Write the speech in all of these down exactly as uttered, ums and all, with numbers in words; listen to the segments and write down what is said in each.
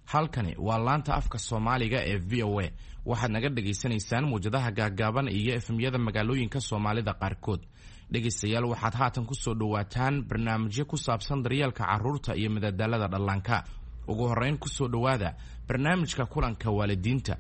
halkani waa laanta afka Soomaaliga ee V O A waxaad naga dhageysanaysaan muujadaha gaagaaban iyo F M-yada magaalooyinka Soomaalida qaarkood. dhegeystayaal waxaad haatan ku soo dhawaataan barnaamijyo ku saabsan daryeelka carruurta iyo madadaalada dhallaanka. ugu horeyn ku soo dhawaada barnaamijka kulanka waalidiinta.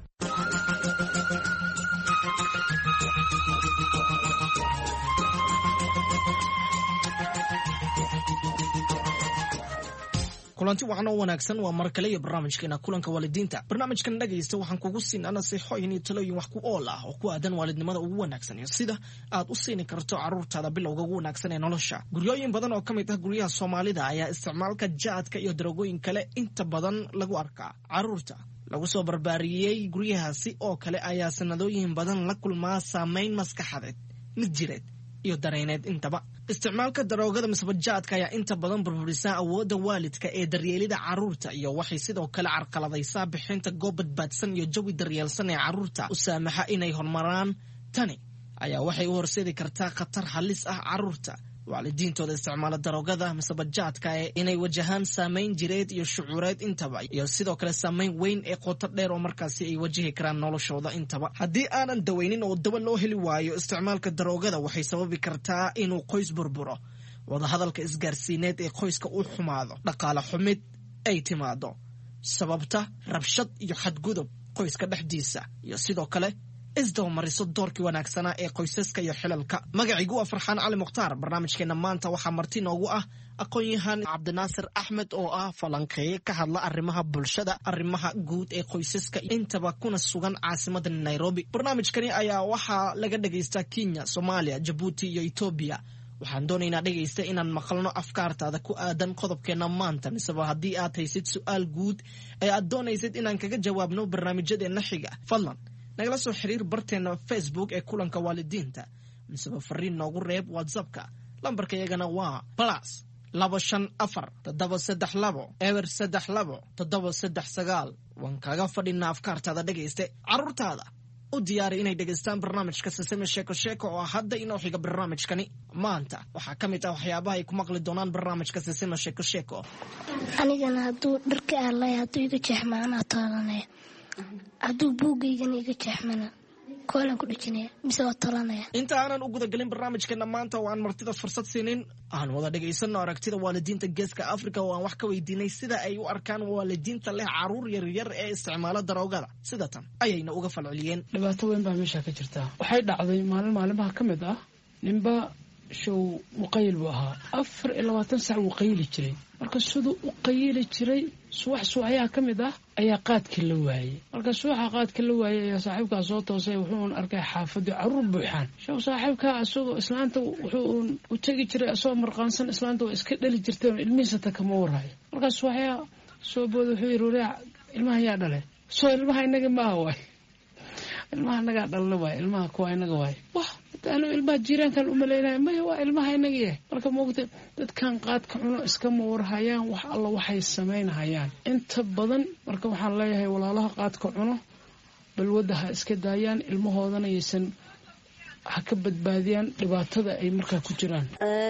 kulanti waxaan oo wanaagsan waa mar kale iyo barnaamijkeena kulanka waalidiinta. barnaamijkan dhageysta waxaan kugu siinaa nasiixooyin iyo talooyin wax ku ool ah oo ku aadan waalidnimada ugu wanaagsan iyo sida aad u siini karto carruurtaada bilowga ugu wanaagsan ee nolosha. guryooyin badan oo ka mid ah guryaha Soomaalida ayaa isticmaalka jaadka iyo darooyin kale inta badan lagu arkaa. carruurta lagu soo barbaariyay guryahaasi oo kale ayaa sanadooyin badan la kulmaa saameyn maskaxeed, mid jireed iyo dareeneed intaba. isticmaalka daroogada masbajaadka ayaa inta badan burburisa awoodda waalidka ee daryeelida carruurta iyo waxay sidoo kale carqaladaysaa bixinta goob badbaadsan iyo jawi daryeelsan ee carruurta u saamaxa inay horumaraan. tani ayaa waxay u horseedi kartaa khatar halis ah carruurta waalidiintooda isticmaala daroogada masbajaadka ee inay wajahaan saameyn jireed iyo shucuureed intaba iyo sidoo kale saameyn weyn ee qoto dheer oo markaasi ay wajihi karaan noloshooda intaba. haddii aanan daweynin oo dawa loo heli waayo isticmaalka daroogada waxay sababi kartaa inuu qoys burburo, wadahadalka isgaarsiineed ee qoyska uu xumaado, dhaqaale xumid ay timaado sababta rabshad iyo xadgudub qoyska dhexdiisa iyo sidoo kale isdabamariso doorkii wanaagsanaa ee qoysaska iyo xilalka. magaciigu waa Farxaan Cali Mukhtaar. barnaamijkeena maanta waxaa marti noogu ah aqoon-yahan Cabdinaasir Axmed oo ah falanqeeye ka hadla arrimaha bulshada, arrimaha guud ee qoysaska intaba kuna sugan caasimadda Nairobi. barnaamijkani ayaa waxaa laga dhageystaa Kenya, Soomaaliya, Jabuuti iyo Ethiopia. waxaan doonaynaa dhegaysta inaan maqalno afkaartaada ku aadan qodobkeena maanta, miseba haddii aad haysid su'aal guud ee aad doonaysid inaan kaga jawaabno barnaamijyadeena xiga, fadlan nagala soo xiriir barteena Facebook ee kulanka waalidiinta, miseba fariin noogu reeb WhatsAppka. lambarka iyagana waa plus laba shan afar toddoba saddex labo eber saddex labo toddoba saddex sagaal. waan kaga fadhinaa afkaartaada dhegayste. carruurtaada u diyaari inay dhegaystaan barnaamijka Sesame Sheeko Sheeko oo hadda inoo xiga barnaamijkani. maanta waxaa ka mid ah waxyaabaha ay ku maqli doonaan barnaamijka Sesame Sheeko Sheeko. anigana hadduu dharka aalay hadduu iga jeexmaanaa taalanaya, hadduu buugaygana iga jeexmana koolan ku dhijinaya mise waa talanaya. inta aanan u gudagelin barnaamijkeena maanta oo aan martida fursad siinin, aan wada dhagaysano aragtida waalidiinta geeska Afrika oo aan wax ka weydiinay sida ay u arkaan waalidiinta leh carruur yaryar ee isticmaala daroogada. sida tan ayayna uga falceliyeen. dhibaato weyn baa meesha ka jirta. waxay dhacday maalin maalimaha ka mid ah ninba show muqayil buu ahaa afar iyo labaatan saac wuu qayili jiray. marka siduu u qayili jiray subax subaxyaha ka mid ah ayaa qaadka la waayay. marka subaxa qaadka la waayay ayaa saaxiibkaa soo toosay, wuxuu arkay xaafadii carruur buuxaan. show saaxiibkaa asagoo islaanta wuxuu u tegi jiray asagoo marqaansan, islaanta waa iska dhali jirtay oo ilmihiisa ta kama warhayo. markaas subaxyaa soo booda wuxuu yidhi wareec ilmaha yaa dhale. soo ilmaha inaga maaha waay, ilmaha inagaa dhalna waay, ilmaha kuwa inaga waay. wah anu ilmaha jiiraankan umalaynaya maya waa ilmaha inaga yahay. marka moogta dadkan qaadka cuno iskama warhayaan wax alla waxay samaynhayaan inta badan. marka waxaan leeyahay walaalaha qaadka cuno balwadda ha iska daayaan, ilmahoodana yaysan ha ka badbaadiyaan dhibaatada ay markaa ku jiraan.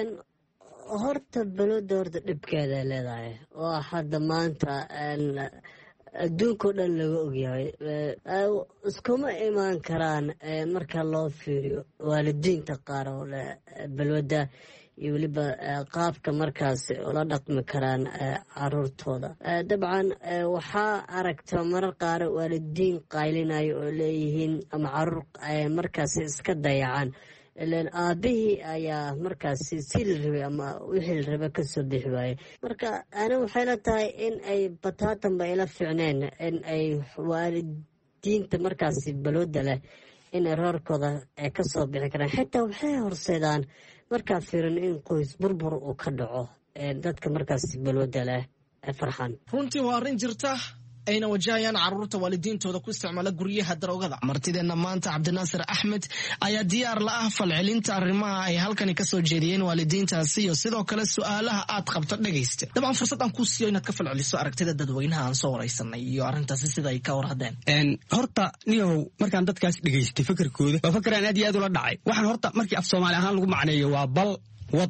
horta balwadda horta dhibkeeda leedahay oo hadda maanta adduunkao dhan laga ogyahay. iskuma imaan karaan marka loo fiiriyo waalidiinta qaar oo leh balwadda iyo weliba qaabka markaas ula dhaqmi karaan caruurtooda. dabcan waxaa aragta marar qaar waalidiin qaylinayo oo leeyihiin ama caruur markaas iska dayacaan, ileen aabihii ayaa markaasi si la rabay ama wixii la rabay ka soo bixi waayey. marka ana waxay la tahay in ay bataatanba ila fiicneen in ay waalidiinta markaasi balwadda leh inay roorkooda ay ka soo bixi karaan. xitaa waxay horseedaan markaa fiirin in qoys burbur uu ka dhaco dadka markaasi balwadda leh. Farxan runtii waa arrin jirta ayna wajahayaan carruurta waalidiintooda ku isticmaala guryaha daroogada. martideena maanta Cabdinaasir Axmed ayaa diyaar la ah falcelinta arrimaha ay halkani ka soo jeediyeen waalidiintaasi iyo sidoo kale su'aalaha aad qabto dhagaysta. dabcan fursad aan ku siiyo inaad ka falceliso aragtida dadweynaha aan soo waraysanay iyo arrintaasi sida ay ka warhadeen. horta niyow markaan dadkaas dhagaystay fikirkooda waa fikiraan aad iyo aad ula dhacay. waxaan horta markii af Soomaali ahaan lagu macneeyo waa bal wad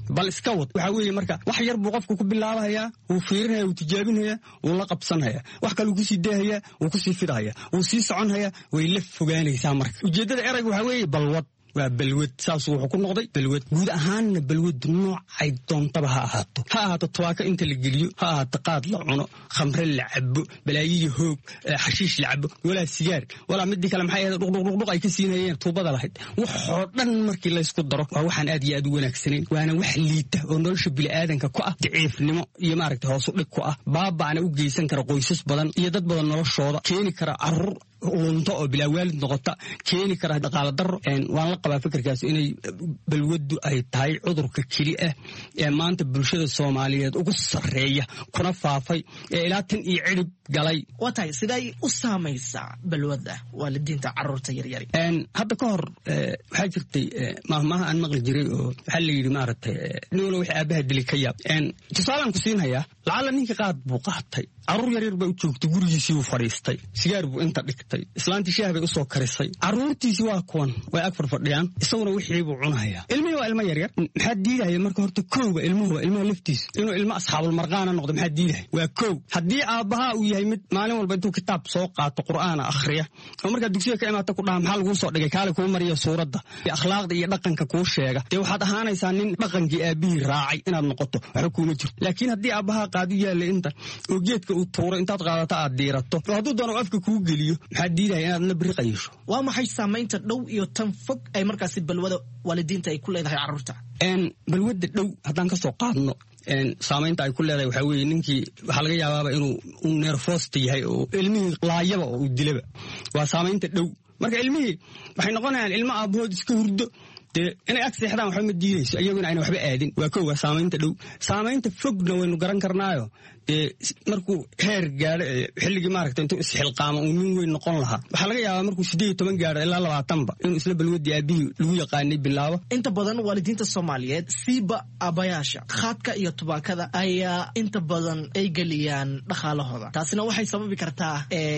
bal iska wad waxa weeye marka wax yar buu qofku ku bilaabayaa wuu fiirinaya wuu tijaabinaya wuu la qabsanaya wax kale uu kusii daahaya wuu kusii fidaya wuu sii soconaya way la fogaanaysaa marka ujeeddada erayga waxa weeye balwad waa balwad saas wuxuu ku noqday balwad guud ahaanna balwad noocay doontaba ha ahaato ha ahaato tubaako inta la geliyo ha ahaato qaad la cuno khamre la cabo balaayiyo hoog xashiish la cabo walaa sigaar walaa midii kale maxay ahayd dhuqdhuqdhuq ay ka siinayeen tuubada lahayd waxoo dhan markii la isku daro waa waxaan aad iyo aad u wanaagsanayn waana wax liita oo nolosha bini'aadanka ku ah daciifnimo iyo maaragtay hoos u dhig ku ah baaba'ana u geysan kara qoysas badan iyo dad badan noloshooda keeni kara carruur lunto oo bilaa waalid noqota keeni kara dhaqaale darro waan la qabaa fikirkaas inay balwaddu ay tahay cudurka keli ah ee maanta bulshada Soomaaliyeed ugu sarreeya kuna faafay ee ilaa tan iyo cirib galay waa tahay siday u saamaysaa balwadda waalidiinta carruurta yaryar een hadda ka hor waxaa jirtay maahmaaha aan maqli jiray oo waxa la yidhi maaragtay nin wix aabaha dili ka yaab een tusaalaan ku siinhayaa lacala ninkii qaad buu qaatay carruur yaryar baa u joogtay gurigiisii uu fadhiistay sigaar buu inta dhigtay islaantii shaah bay u soo karisay carruurtiisii waa kuwan way ag fadhiyaan isaguna wixii buu cunayaa ilmihii waa ilmo yaryar maxaa diidaya marka horta kowba ilmuhu waa ilmaha laftiisa inuu ilmo asxaabul marqaana noqdo maxaa diidaya waa kow haddii aabbaha uu yahay mid maalin walba intuu kitaab soo qaato qur'aana akhriya oo markaa dugsiga ka imaata ku dhaha maxaa laguu soo dhigay kaale kuu mariya suuradda iyo akhlaaqda iyo dhaqanka kuu sheega dee waxaad ahaanaysaa nin dhaqankii aabbihii raacay inaad noqoto waxba kuuma jirto laakiin haddii aabbaha qaadu yaallay inta oo geedka uu tuuro intaad qaadato aad diirato oo hadduu doono afka kuu geliyo maxaa diidaya inaad na biri qayisho waa maxay saamaynta dhow iyo tan fog ay markaasi balwada waalidiinta ay ku leedahay carruurta een balwada dhow haddaan ka soo qaadno een saamaynta ay ku leedahay waxaa weeye ninkii waxaa laga yaabaaba inuu uu neerfoosta yahay oo ilmihii laayaba oo uu dilaba waa saamaynta dhow marka ilmihii waxay noqonayaan ilmo aabbahood iska hurdo dee inay ag seexdaan waxba ma diidayso iyaguna ayna waxba aadin waa kow waa saamaynta dhow saamaynta fogna waynu garan karnaayo dee markuu heer gaadho xilligii maaragta intuu isxilqaamo uu nin weyn noqon lahaa waxaa laga yaabaa markuu siddeed iyo toban gaadho ilaa labaatanba inuu isla balwadii aabbihii lagu yaqaanay bilaabo inta badan waalidiinta Soomaaliyeed siiba aabayaasha khaadka iyo tubaakada ayaa inta badan ay geliyaan dhaqaalahooda taasina waxay sababi kartaa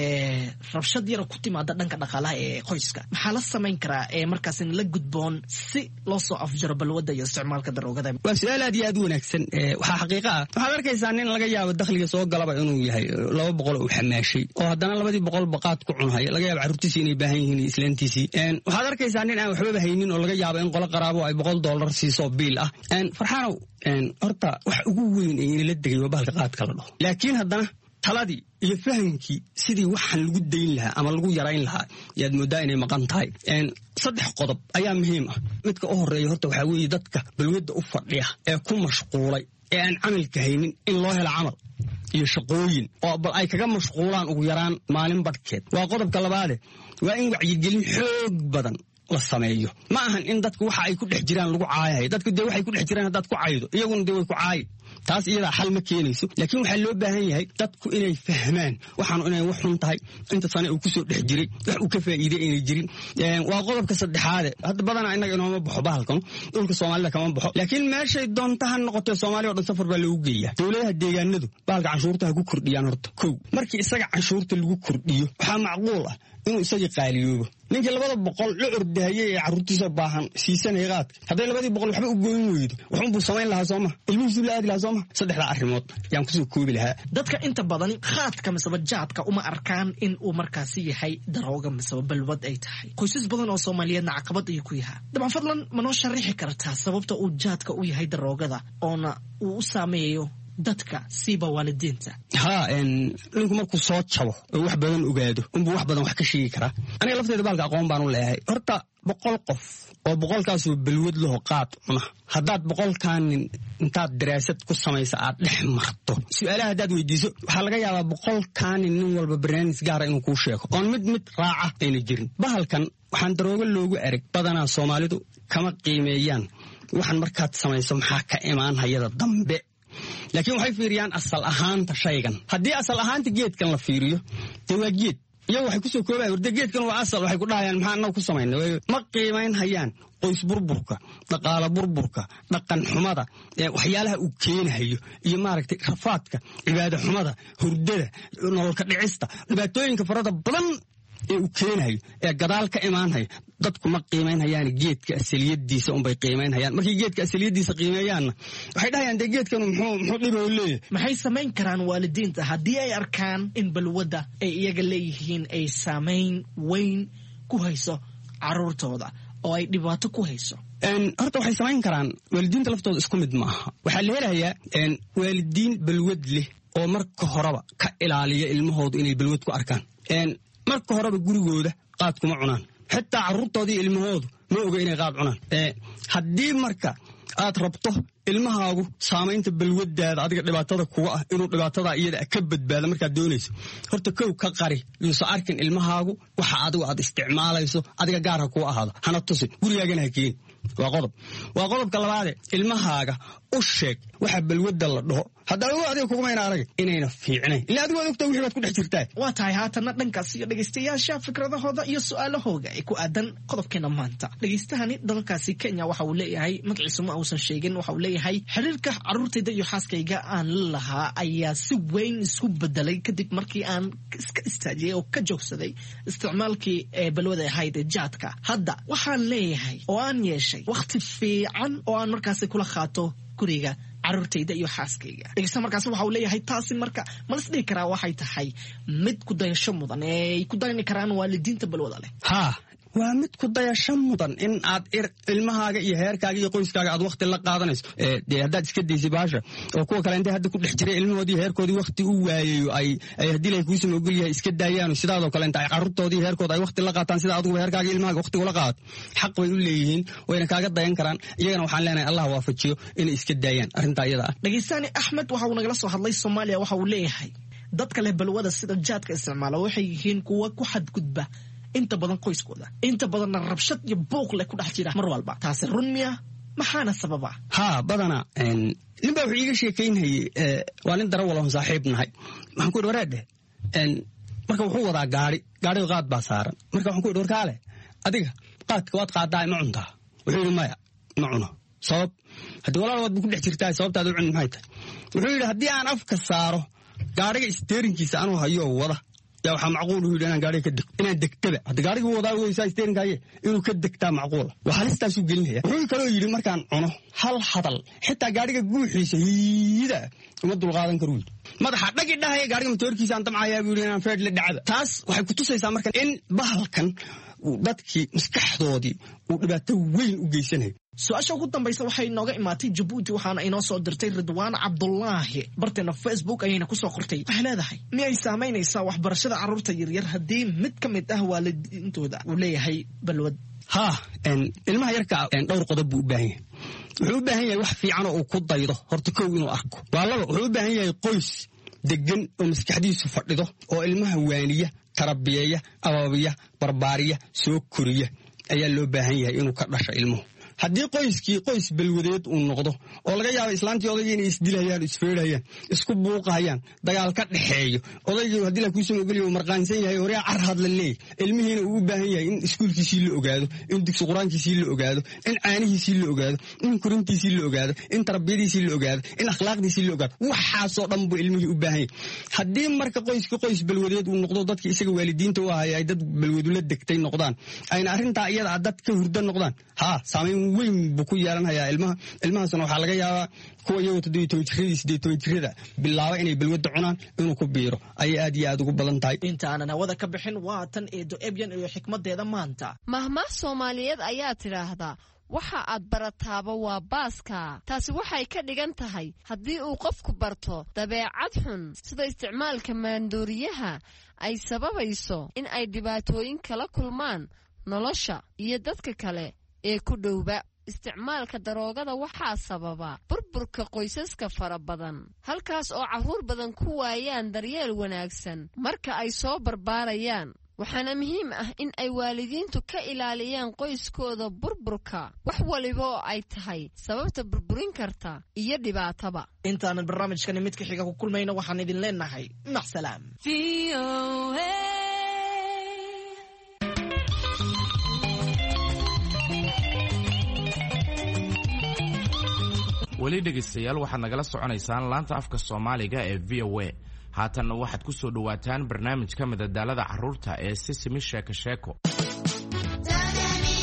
ee rabshad yar ku timaada dhanka dhaqaalaha ee qoyska maxaa la samayn karaa ee markaas in la gudboon si loo soo afjaro balwadda iyo isticmaalka daroogada waa su'aal aad iyo aad u wanaagsan waxaa xaqiiqa ah waxaad arkaysaa nin laga yaabo dakhliga soo galaba inuu yahay laba boqol oo xamaashay oo haddana labadii boqol baqaad ku cunhaya laga yaabo carruurtiisii inay baahan yihiin islaantiisii waxaad arkaysaa nin aan waxbaba haynin oo laga yaabo in qolo qaraabo ay boqol dollar siiso biil ah farxaanow horta wax ugu weyn ee inala degay waa bahalka qaadka la dhaho laakiin haddana taladii iyo fahamkii sidii waxaan lagu dayn lahaa ama lagu yarayn lahaa yaad moodaa inay maqan tahay saddex qodob ayaa muhiim ah midka u horreeya horta waxaa weeye dadka balwadda u fadhiya ee ku mashquulay ee aan camalka haynin in loo helo camal iyo shaqooyin oo bal ay kaga mashquulaan ugu yaraan maalin badhkeed waa qodobka labaade waa in wacyigelin xoog badan la sameeyo ma ahan in dadku waxa ay ku dhex jiraan lagu caayahay dadku dee waxay ku dhex jiraan haddaad ku caydo iyaguna dee way ku caayi taas iyadaa xal ma keenayso laakiin waxaa loo baahan yahay dadku inay fahmaan waxaanu inay wax xun tahay inta sane uu ku soo dhex jiray wax uu ka faa'iiday inay jirin waa qodobka saddexaade hadda badanaa innaga inooma baxo bahalkan dhulka soomaalida kama baxo laakiin meeshay doonta ha noqotee soomaaliya o dhan safar baa loogu geeyaa dowladaha deegaanadu bahalka canshuurta ha ku kordhiyaan horta kow markii isaga canshuurta lagu kordhiyo waxaa macquul ah inuu isagii qaaliyoobo ninkii labada boqol la ordahayay ee carruurtiisa baahan siisanaya qaadka hadday labadii boqol waxba u goyn weydo waxunbuu samayn lahaa sooma ilmihiisuu la aadi lahaa sooma saddexdaa arrimood yaan kusoo koobi lahaa dadka inta badan khaadka miseba jaadka uma arkaan in uu markaasi yahay darooga miseba balwad ay tahay qoysas badan oo Soomaaliyeedna caqabad ayuu ku yahaa dabcan fadlan ma noo sharixi kartaa sababta uu jaadka u yahay daroogada oona uu u saameeyo dadka siiba waalidiinta ha ninku markuu soo jabo oo wax badan ogaado unbuu wax badan wax ka sheegi karaa aniga lafteeda baalka aqoon baan u leeyahay horta boqol qof oo boqolkaasoo balwad laho qaad cuna haddaad boqolkaanin intaad daraasad ku samaysa aad dhex marto su-aalaha haddaad weydiiso waxaa laga yaabaa boqolkaanin nin walba barnaamij gaara inuu kuu sheego oon mid mid raaca ayna jirin bahalkan waxaan daroogo loogu ereg badanaa Soomaalidu kama qiimeeyaan waxaan markaad samayso maxaa ka imaan hayada dambe laakiin waxay fiiriyaan asal ahaanta shaygan haddii asal ahaanta geedkan la fiiriyo dee waa geed iyagu waxay kusoo koobaya warde geedkan waa asal waxay ku dhahayaan maxaa annaga ku samaynay ma qiimayn hayaan qoys burburka dhaqaale burburka dhaqan xumada waxyaalaha uu keenayo iyo maaragtay rafaadka cibaado xumada hurdada nololka dhicista dhibaatooyinka farada badan ee uu keenayo ee gadaal ka imaanaya dadku ma qiimaynhayaan geedka asaliyadiisa unbay qiimaynhayaan markii geedka asaliyadiisa qiimeeyaanna waxay dhahayaan dee geedkan muxuu muxuu dhiboo leeyahay. maxay samayn karaan waalidiinta haddii ay arkaan in balwadda ay iyaga leeyihiin ay saamayn weyn ku hayso carruurtooda oo ay dhibaato ku hayso? horta waxay samayn karaan waalidiinta laftooda isku mid ma aha. waxaa la helayaa waalidiin balwad leh oo marka horeba ka ilaaliya ilmahoodu inay balwad ku arkaan. marka horeba gurigooda qaad kuma cunaan, xitaa carruurtoodii ilmahoodu ma oga inay qaad cunaan. haddii marka aad rabto ilmahaagu saamaynta balwadaada adiga dhibaatada kuga ah inuu dhibaatada iyada ka badbaado markaad doonayso, horta kow ka qari yuusa arkin ilmahaagu waxa adigu aad isticmaalayso adiga gaar ha kuu ahaado, hana tusin, gurigaagana ha keeni. waa qodob waa qodobka labaade ilmahaaga u sheeg waxa balwada la dhaho haddaa ogo adiga kugumayna arag inayna fiicnayn ila adigu ogta wixii baad ku dhex jirtaa. waa tahay haatana dhankaas iyo dhegaystayaasha fikradahooda iyo su-aalahooga ay ku aadan qodobkeena maanta. dhegaystahani dalkaasi Kenya waxa uu leeyahay magaciisu ma uusan sheegin, waxa uu leeyahay xiriirka carruurtayda iyo xaaskayga aan la lahaa ayaa si weyn isku bedelay kadib markii aan iska istaajiyay oo ka joogsaday isticmaalkii ee balwada ahayd ee jaadka. hadda waxaan leeyahay oo aan yeeshay waqti fiican oo aan markaasi kula qaato guriga carruurtayda iyo xaaskayga. dhegeysta markaasi waxa uu leeyahay taasi marka ma la isdhihi karaa waxay tahay mid ku dayasho mudan ee ay ku dayani karaan waalidiinta balwada leh? haa waa mid ku dayasho mudan in aad ilmahaaga iyo heerkaaga iyo qoyskaaga aad waqti la qaadanayso. dee haddaad iska daysay baasha oo kuwa kale intay hadda ku dhex jiray ilmahoodii heerkoodii waqti u waayayo ay ay haddii lay kuusama ogol yahay iska daayaano sidaadoo kale inta ay carruurtoodii heerkooda ay waqti la qaataan sida adiguba heerkaaga ilmahaaga waqti ula qaadato xaq bay u leeyihiin wayna kaaga dayan karaan. iyagana waxaan leenahay allah waafajiyo inay iska daayaan arrintaa iyada ah. dhegeystaani Axmed waxa uu nagala soo hadlay Soomaaliya, waxa uu leeyahay dadka leh balwada sida jaadka isticmaala waxay yihiin kuwa ku xadgudba inta badan qoyskooda, inta badanna rabshad iyo buuq leh ku dhex jira mar walba. taasi run miya? maxaana sababa? haa badana nin baa wuxuu iiga sheekaynhayey waa nin darawal oon saaxiib nahay. waxaan ku idhi wareedhe marka wuxuu wadaa gaari gaariga qaad baa saaran. marka waxaan ku idhi warkaale adiga qaadka waad qaadaa ma cuntaa? wuxuu yidhi maya ma cuno. sabab? haddii walaal waad bu ku dhex jirtaa sababtaada u cuni maxay tahay? wuxuu yidhi haddii aan afka saaro gaariga isteerinkiisa anuu hayo wada yaa waxaa macquul u yidhi inaan gaariga ka degto inaan degtaba hadda gaariga wadaa weysaa isteerinkaaye inuu ka degtaa macquula waa halistaasuu gelinaya. wuxuu kaloo yidhi markaan cuno hal hadal xitaa gaariga guuxiisa hiida uma dulqaadan karu yidhi madaxa dhagi dhahaya gaariga matoorkiisaan damcayaa buu yidhi inaan feedh la dhacaba. taas waxay ku tusaysaa marka in bahalkan dadkii maskaxdoodii uu dhibaato weyn u geysanayo. su-aasha ugu dambaysa waxay inooga imaatay Jabuuti, waxaana inoo soo dirtay Ridwaan Cabdullaahi. barteena Facebook ayayna ku soo qortay, waxay leedahay miyay saamaynaysaa waxbarashada carruurta yaryar haddii mid ka mid ah waalidiintooda uu leeyahay balwad? haa ilmaha yarka dhowr qodob buu u baahan yahay. wuxuu u baahan yahay wax fiican oo uu ku daydo horta kow inuu arko. waa laba wuxuu u baahan yahay qoys degan oo maskaxdiisu fadhido oo ilmaha waaniya, tarabiyeeya, abaabiya, barbaariya, soo koriya ayaa loo baahan yahay inuu ka dhasho ilmuhu. haddii qoyskii qoys balwadeed uu noqdo oo laga yaabo islaantii odaygii inay isdilayaan, isfeedhayaan, isku buuqahayaan, dagaal ka dhexeeyo, odaygii haddii la kuusoo ogoliyo uu marqaansan yahay horyaa car hadla leeyahy, ilmihiina uu u baahan yahay in iskuulkiisii la ogaado, in dugsi qur-aankiisii la ogaado, in caanihiisii la ogaado, in korintiisii la ogaado, in tarbiyadiisii la ogaado, in akhlaaqdiisii la ogaado, waxaasoo dhan buu ilmihii u baahan yahay. haddii marka qoyskii qoys balwadeed uu noqdo dadkii isaga waalidiinta u ahaya ay dad balwadula degtay noqdaan, ayna arrintaa iyada dad ka hurda noqdaan, haa saamayn weyn buu ku yeelanhayaa ilmaha. ilmahaasna waxaa laga yaabaa kuwa iyagoo toddobiyo toban jiradii siddeed toban jirada bilaaba inay balwadda cunaan inuu ku biiro ayay aad iyo aad ugu badan tahay. intaanan hawada ka bixin waa tan eedo ebyan iyo xikmadeeda maanta. mahmaah Soomaaliyeed ayaa tidhaahdaa waxa aad barataaba waa baaska. taasi waxay ka dhigan tahay haddii uu qofku barto dabeecad xun sida isticmaalka maandooriyaha ay sababayso in ay dhibaatooyin kala kulmaan nolosha iyo dadka kale ee ku dhowba. isticmaalka daroogada waxaa sababa burburka qoysaska fara badan, halkaas oo carruur badan ku waayaan daryeel wanaagsan marka ay soo barbaarayaan. waxaana muhiim ah in ay waalidiintu ka ilaaliyaan qoyskooda burburka wax waliba oo ay tahay sababta burburin karta iyo dhibaataba. intaanan barnaamijkani midka xiga ku kulmayna waxaan idin leenahay macsalaam. weli dhegaystayaal waxaad nagala soconaysaan laanta afka Soomaaliga ee V O A. haatanna waxaad ku soo dhawaataan barnaamij ka mid ah daalada carruurta ee Sisimi Sheeko Sheeko.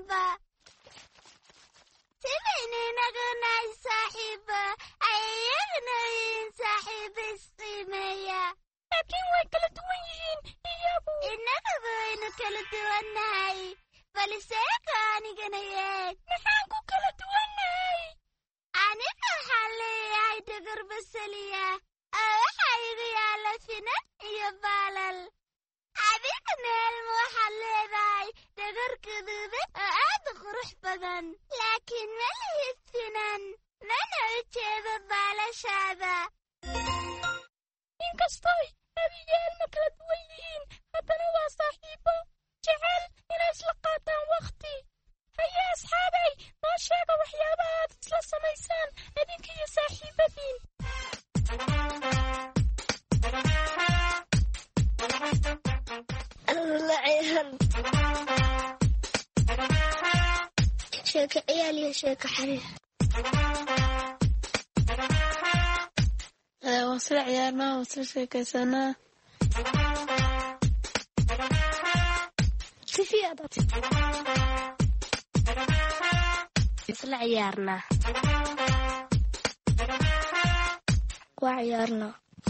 walba sidaynaynagunahay saaxiiba ayagnayin saaxiiba isqiimeeya laakiin way kala duwan yihiin iyagu innagaba waynu kala duwannahay baliseeka anigana yeeg maxaan ku kala duwannahay aniga waxaan leeyahay dhagar basaliya oo waxaa igu yaalla finan iyo baalal adigana elmo waxaad leedahay dhagar guduudan oo aad u qurux badan laakiin ma lihid finan mana u jeedo baalashaada inkastoy adiga elmo kala duwan yihiin haddana waa saaxiibo jecel inay isla qaataan wakhti haye asxaabay noo sheega waxyaabaha aad isla samaysaan idinka iyo saaxiibadiin sheeko ciyaal iyo sheeko xariir waa sila ciyaarnaa waa sila sheekaysanaa isla ciyaarnaa waa ciyaarnaa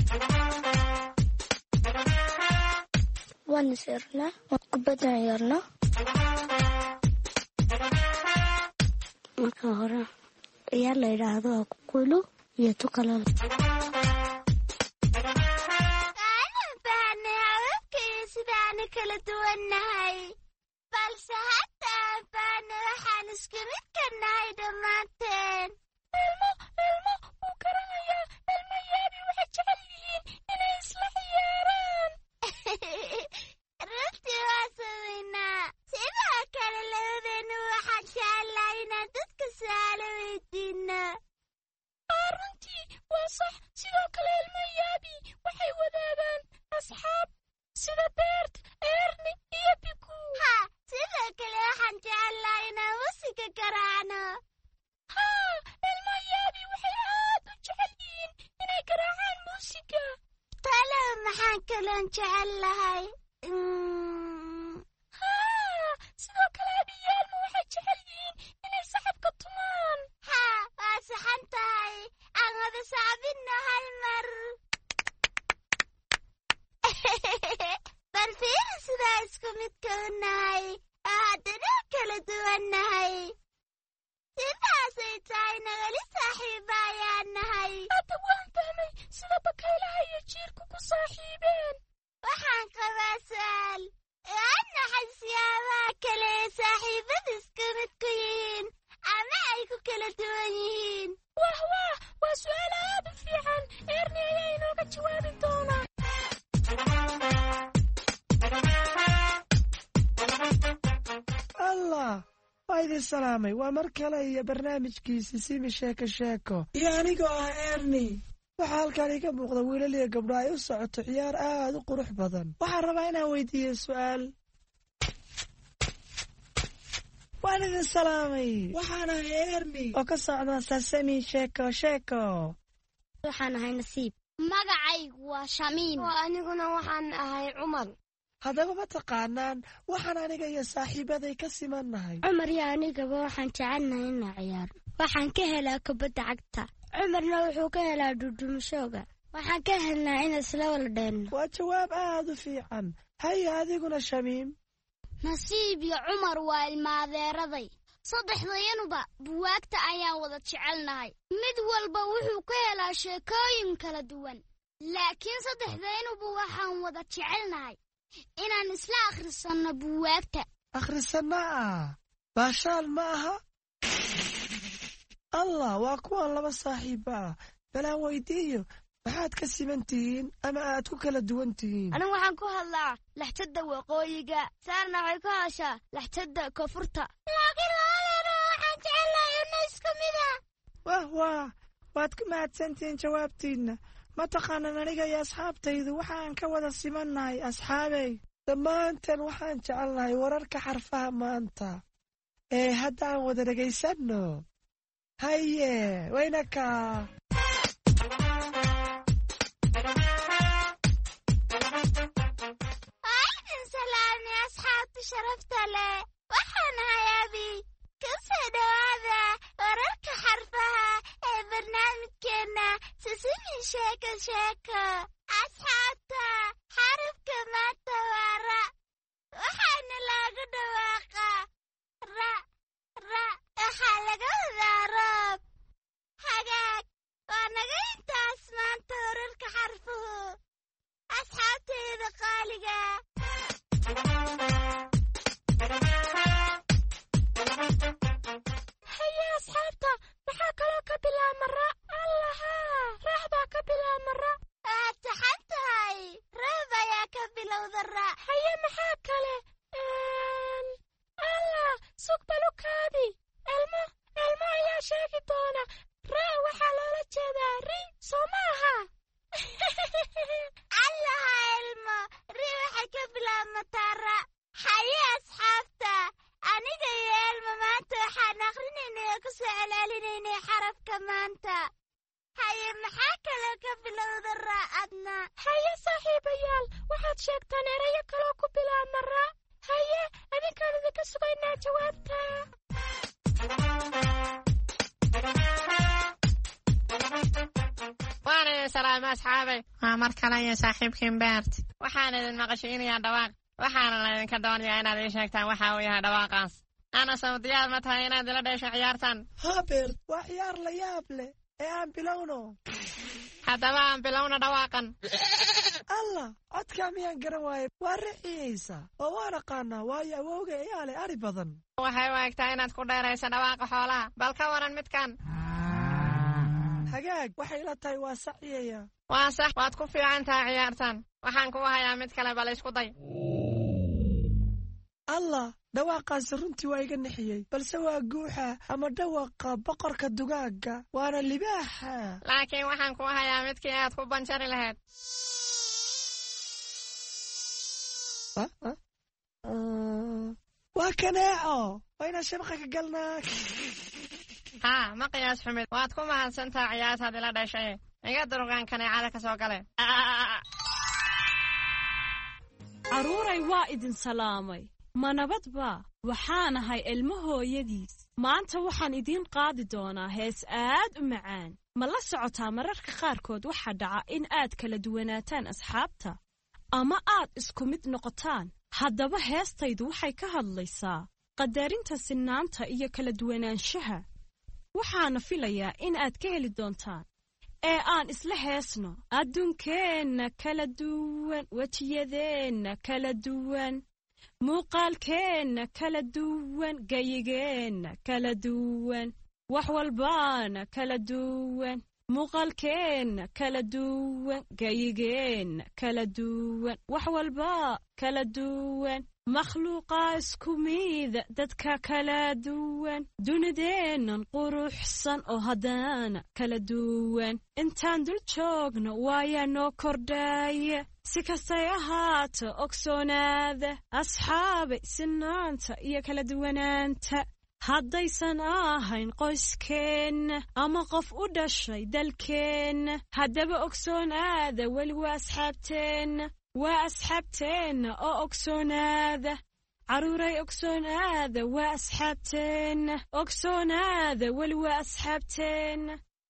waan isirnaa kubaddan ciyaarnaa marka hore ciyaar la yidhaahdo waa kukulu iyo tukalal kala duwannahay balse hadda aabbaana waxaan isku mid ka nahay dhammaanteen elmo elmo wuu garanayaa elmo yaabi waxay jecel yihiin inay isla ciyaaraan runtii waa samaynaa sidoo kale labadeennu waxaan jecellaa inaan dadka su'aalo weydiinno aa runtii waa sax sidoo kale elmo yaabi waxay wadaagaan asxaab sida beert eerni iyo biku ha sidoo kale waxaan jecellaa inaan musiga garaacno haa elmo yaabi waxay aad u jecel yihiin inay garaacaan muusiga talow maxaan kaloon jecel lahay haa sidoo kale abiyaalmu waxay jecel yihiin inay saxabka tumaan haa waa saxan tahay aan wada sacbinno hal mar bal fiiri sidaa isku midka u nahay oo haddana kala duwannahay sidaasay tahayna weli saaxiiba ayaan nahay hadda waan fahmay sida bakaylaha iyo jiirku ku saaxiibeen waxaan qabaa su'aal waa naxay siyaabaha kale ee saaxiibada isku mid ku yihiin ama ay ku kala duwan yihiin wah wah waa su'aal aad u fiican eerni ayaa inooga jawaabi doonaa allah waa idin salaamay waa mar kale iyo barnaamijkiisi simi sheeko sheeko iyo anigoo ah erni waxaa halkan iga muuqda wiilal iyo gabdho ay u socoto ciyaar aad u qurux badan waxaan rabaa inaan weydiiyo su'aal waan idin salaamay waxaan ahay erni oo ka socda sasami sheeko sheeko waxaan ahay nasiib magacaygu waa shamiim oo aniguna waxaan ahay cumar haddaba ma taqaanaan waxaan aniga iyo saaxiibaday ka simannahay cumar iyo anigaba waxaan jecelnahay inaa ciyaarno waxaan ka helaa kubadda cagta cumarna wuxuu ka helaa dhudhumashooga waxaan ka helnaa in isla wala dheenno waa jawaab aad u fiican haya adiguna shamiim nasiib iyo cumar waa ilmaadeeraday saddexdayanuba buwaagta ayaan wada jecelnahay mid walba wuxuu ka helaa sheekooyin kala duwan laakiin saddexdaynuba waxaan wada jecelnahay inaan isla akhrisanno buwaagta akhrisanna ah baashaal ma aha allah waa kuwan laba saaxiibba ah balaan weydiiyo maxaad ka siman tihiin ama aad ku kala duwan tihiin anigu waxaan ku hadlaa laxjadda waqooyiga saarna waxay ku hadashaa laxjadda koonfurta laakiin labadeena waxaan jecelahay una isku mida wah wah waad ku mahadsantihiin jawaabtiinna ma taqaanan aniga iyo asxaabtaydu waxaan ka wada simannahay asxaabey dhammaanteen waxaan jecelnahay wararka xarfaha maanta ee hadda aan wada dhegaysanno haye waynakaa waa idin salaamay asxaabta sharafta leh waxaan ahay abi ku soo dhawaada wararka xarfaha ee barnaamijkeenna sisimi sheeko sheeko asxaabta xarafka maanta waa ra waxaana loogu dhawaaqaa ra ra waxaa laga wadaa roob hagaag waa naga intaas maanta wararka xarfuhu asxaabteyda qaaliga haye asxaabta maxaa kaloo ka bilaabma ra allaha raaxbaa ka bilaabma ra waad saxan tahay roob ayaa ka bilowda ra haye maxaa kale allah sugbalukaadi elmo elmo ayaa sheegi doona ra waxaa loola jeedaa ri soo ma aha allaha elmo ri waxay ka bilaabmataa ra haye asxaabta aniga iyo elmo maanta waxaan akrinaynay oo ku soo celcelinaynay xarafka maanta haye maxaa kaloo ka bilowda ra adna haye saaxiibayaal waxaad sheegtaan erayo kaloo ku bilaabma ra haye adinkaan idinka sugaynaa jawaabta waan idin salaama asxaabay waa mar kale iyo saaxiibkiin beert waxaan idin maqashiinayaa dhawaaq waxaana laydinka doonayaa inaad ii sheegtaan waxa uu yahay dhawaaqaas ana sawdiyaad ma tahay inaad ila dheesho ciyaartan haa beert waa ciyaar la yaab leh ee aan bilowno haddaba aan bilowno dhawaaqan allah codkaa miyaan garan waaye waa riciyeysa oo waan aqaanaa waayo awowga ayaa leh ari badan waxay u egtaa inaad ku dheerayso dhawaaqa xoolaha bal ka waran midkan hagaag waxay ila tahay waa saciyaya waa sax waad ku fiican tahay ciyaartan waxaan kugu hayaa mid kale bal isku day allah dhawaaqaasi runtii waa iga nixiyey balse waa guuxa ama dhawaqa boqorka dugaagga waana libaaxa laakiin waxaan kugu hayaa midkii aad ku banjari lahayd waa kaneeco waa inaan shabaqa ka galnaa haa ma qiyaas xumid waad ku mahadsantaa ciyaartaad ila dhashay iga durugaan kaneecada ka soo gale carruuray waa idin salaamay ma nabadba waxaan ahay ilmo hooyadiis maanta waxaan idiin qaadi doonaa hees aad u macaan ma la socotaa mararka qaarkood waxaa dhaca in aad kala duwanaataan asxaabta ama aad isku mid noqotaan haddaba heestaydu waxay ka hadlaysaa qadarinta sinaanta iyo kala duwanaanshaha waxaana filayaa in aad ka heli doontaan ee aan isla heesno adduunkeenna kala duwan wejiyadeenna kala duwan muuqaalkeenna kala duwan gayigeenna kala duwan wax walbaana kala duwan muuqaalkeenna kala duwan gayigeenna kala duwan wax walba kala duwan makhluuqa isku mida dadka kala duwan dunideennan quruxsan oo haddana kala duwan intaan dul joogno waayaa noo kordhaya si kastay ahaato ogsoonaada asxaabay sinaanta iyo kala duwanaanta haddaysan ahayn qoyskeenna ama qof u dhashay dalkeenna haddaba ogsoonaada weli waa asxaabteenna waa asxaabteenna oo ogsoonaada carruuray ogsoonaada waa asxaabteenna ogsoonaada weli waa asxaabteenna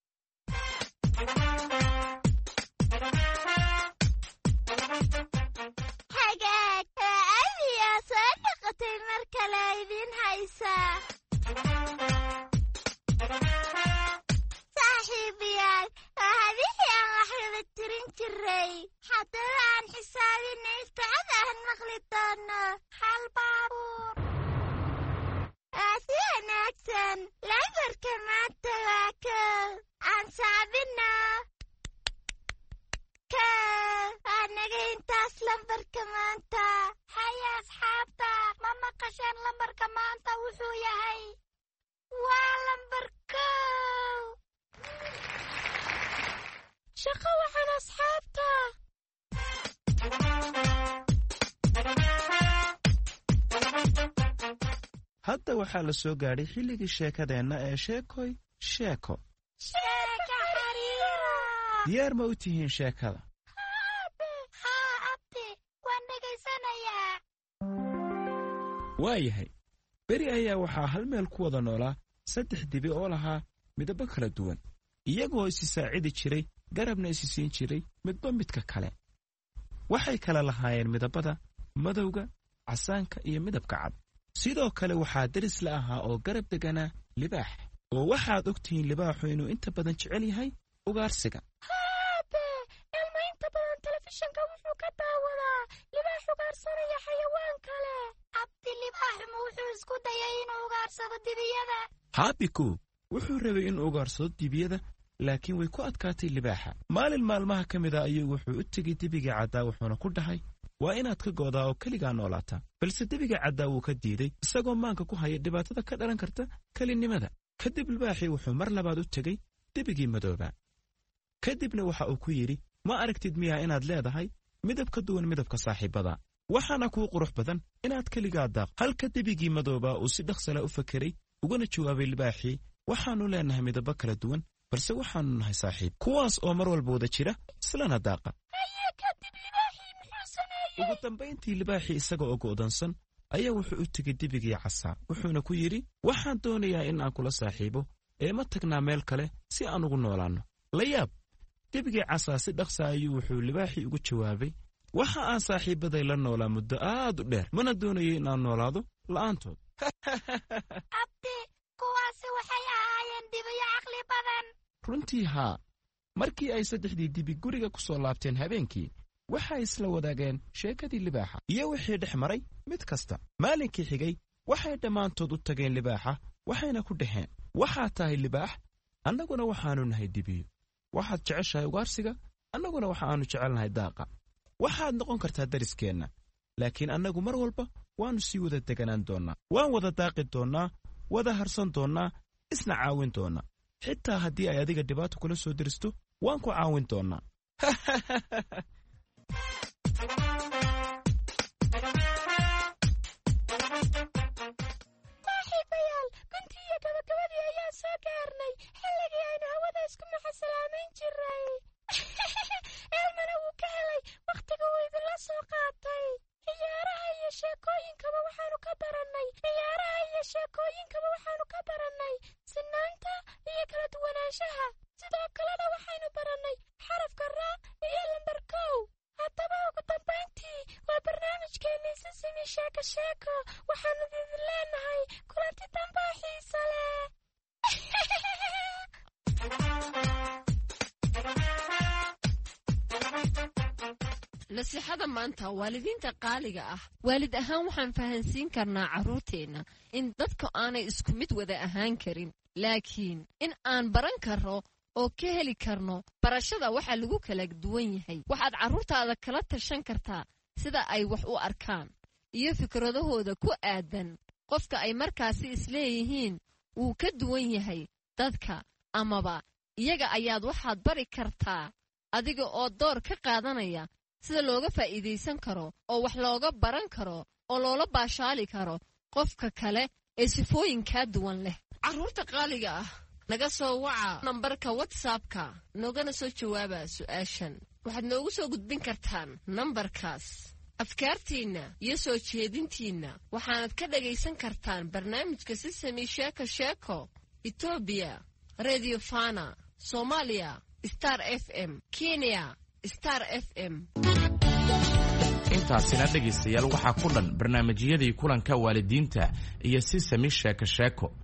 hagaag oo adiyaa soo noqotay mar kale idiin haysaa saaxiibayaal waa hadihii aan waxraba tirin jiray haddaba aan xisaabinay istacada aan maqli doono hal baabuur waa si wanaagsan lambarka maanta waa kow aan saabino kow waa naga intaas lambarka maanta haya asxaabta ma maqasheen lambarka maanta wuxuu yahay waa lambar kow shaqo waxaan asxaabta hadda waxaa la soo gaadhay xilligii sheekadeenna ee sheekoy sheeko sheeka xariira diyaar ma u tihiin sheekada haabe haa abdi waan dhegaysanayaa waayahay beri ayaa waxaa hal meel ku wada noolaa saddex dibi oo lahaa midabo kala duwan iyagoo isi saacidi jiray garabna isi siin jiray midba midka kale waxay kala lahaayeen midabada madowga casaanka iyo midabka cad sidoo kale waxaa daris la ahaa oo garab deganaa libaax oo waxaad ogtihiin libaaxu inuu inta badan jecel yahay ugaarsiga haabe ilma inta badan telefishanka wuxuu ka daawadaa libaax ugaarsanaya xayawaan kale cabdi libaaxu ma wuxuu isku dayay inuu ugaarsado dibiyada haabiku wuxuu rabay inuu ugaarsado dibiyada laakiin way ku adkaatay libaaxa maalin maalmaha ka mid a ayuu wuxuu u tegey dibigii caddaa wuxuuna ku dhahay waa inaad ka goodaa oo keligaa noolaataa balse debiga caddaa wuu ka diiday isagoo maanka ku haya dhibaatada ka dhalan karta kelinimada kadib libaaxii wuxuu mar labaad u tegey debigii madooba kadibna waxa uu ku yidhi ma aragtid miyaa inaad leedahay midab ka duwan midabka saaxiibada waxaana kuu qurux badan inaad keligaa daaq halka debigii madooba uu si dhaqsala u fakeray ugana jawaabay libaaxii waxaannu leenahay midabo kala duwan balse waxaannu nahay saaxiib kuwaas oo mar walba wada jira islana daaqa ugu dambayntii libaaxii isaga oo go'doonsan ayaa wuxuu u tegey dibigii casaa wuxuuna ku yidhi waxaan doonayaa in aan kula saaxiibo ee ma tagnaa meel kale si aan ugu noolaanno la yaab dibigii casaa si dhaqsa ayuu wuxuu libaaxii ugu jawaabay waxa aan saaxiibaday la noolaa muddo aad u dheer mana doonayo in aan noolaado la'aantood abdi kuwaasi waxay ahaayeen dibiyo caqli badan runtii haa markii ay saddexdii dibi guriga ku soo laabteen habeenkii waxay isla wadaageen sheekadii libaaxa iyo wixii dhex maray mid kasta maalinkii xigay waxay dhammaantood u tageen libaaxa waxayna ku dhaheen waxaad tahay libaax annaguna waxaannu nahay dibiyo waxaad jeceshahay ugaarsiga annaguna waxaannu jecelnahay daaqa waxaad noqon kartaa dariskeenna laakiin annagu mar walba waannu sii wada deganaan doonnaa waan wada daaqi doonnaa wada harsan doonnaa isna caawin doonnaa xitaa haddii ay adiga dhibaato kula soo deristo waan ku caawin doonnaa saaxiibayaal guntii iyo gabagabadii ayaa soo gaarnay xilligii aynu hawada isku maxasalaamayn jiray eelmana wuu ka helay wakhtiga uu idinla soo qaatay ciyaaraha iyo sheekooyinkaba waxaanu ka barannay ciyaaraha iyo sheekooyinkaba waxaanu ka barannay sinaanta iyo kala duwanaanshaha sidoo kalena waxaynu barannay xarafka raa iyo lambar kow haddaba ugu dambayntii waa barnaamijkeennii sisimi sheeko sheeko waxaanu idin leenahay kulanti dambaa xiisa leh nasiixada maanta waalidiinta qaaliga ah waalid ahaan waxaan fahansiin karnaa carruurteenna in dadku aanay isku mid wada ahaan karin laakiin in aan baran karno oo ka heli karno barashada waxaa lagu kala duwan yahay waxaad carruurtaada kala tashan kartaa sida ay wax u arkaan iyo fikradahooda ku aadan qofka ay markaasi isleeyihiin wuu ka duwan yahay dadka amaba iyaga ayaad waxaad bari kartaa adiga oo door ka qaadanaya sida looga faa'iidaysan karo oo wax looga baran karo oo loola baashaali karo qofka kale ee sifooyinkaa duwan leh carruurta qaaliga ah naga soo waca nambarka watsapka noogana soo jawaaba su'aashan waxaad noogu soo gudbin kartaan nambarkaas afkaartiinna iyo soo jeedintiinna waxaanad ka dhagaysan kartaan barnaamijka sisami sheeko sheeko etoobiya radio fana soomaaliya star f m kenya star f m intaasina dhegaystayaal waxaa ku dhan barnaamijyadii kulanka waalidiinta iyo sisami sheeko sheeko